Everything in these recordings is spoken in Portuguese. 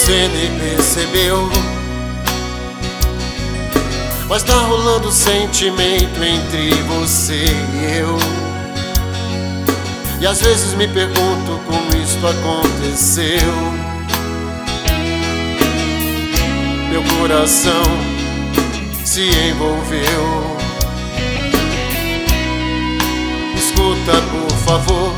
você nem percebeu, mas tá rolando sentimento entre você e eu. E às vezes me pergunto como isto aconteceu. Meu coração se envolveu. Escuta, por favor.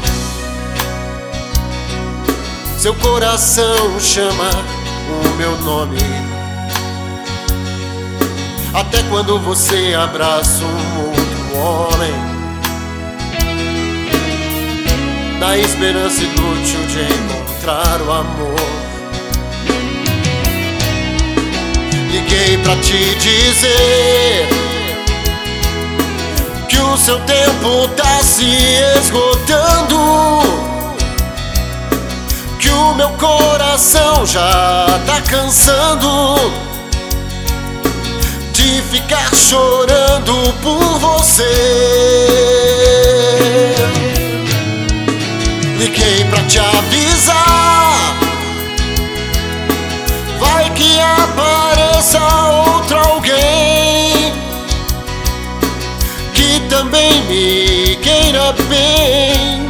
Seu coração chama o meu nome. Até quando você abraça um outro homem, na esperança inútil de encontrar o amor. Liguei pra te dizer que o seu tempo tá se esgotando, que o meu coração já tá cansando de ficar chorando por você. Liguei pra te avisar, vai que apareça outro alguém que também me queira bem.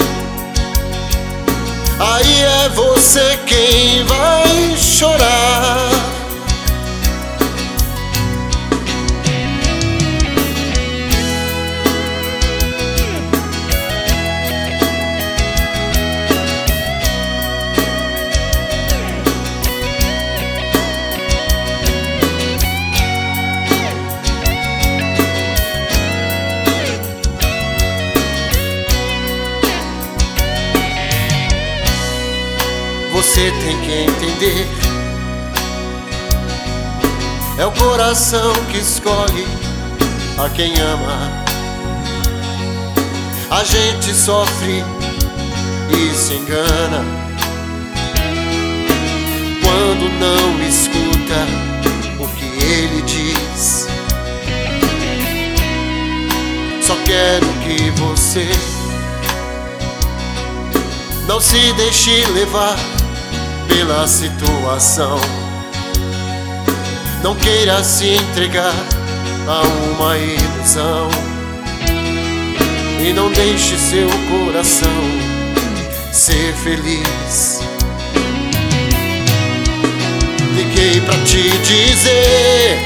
Aí é você quem vai chorar. Você tem que entender, é o coração que escolhe a quem ama. A gente sofre e se engana quando não escuta o que ele diz. Só quero que você não se deixe levar pela situação. Não queira se entregar a uma ilusão e não deixe seu coração ser feliz. Liguei pra te dizer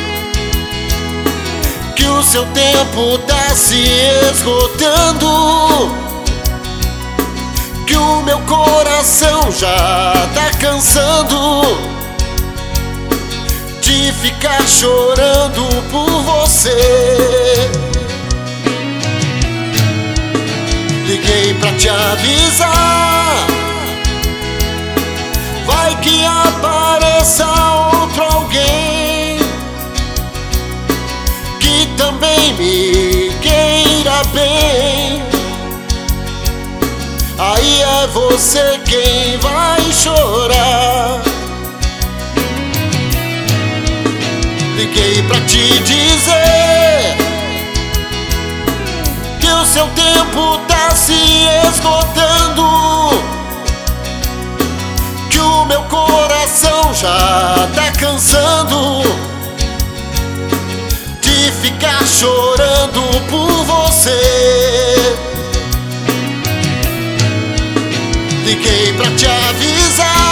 que o seu tempo tá se esgotando, que o meu coração já tá cansando de ficar chorando por você. Liguei pra te avisar, vai que apareça outro alguém que também me queira bem. Aí é você quem vai chorar. Liguei pra te dizer que o seu tempo tá se esgotando, que o meu coração já tá cansando de ficar chorando por você. Liguei pra te avisar,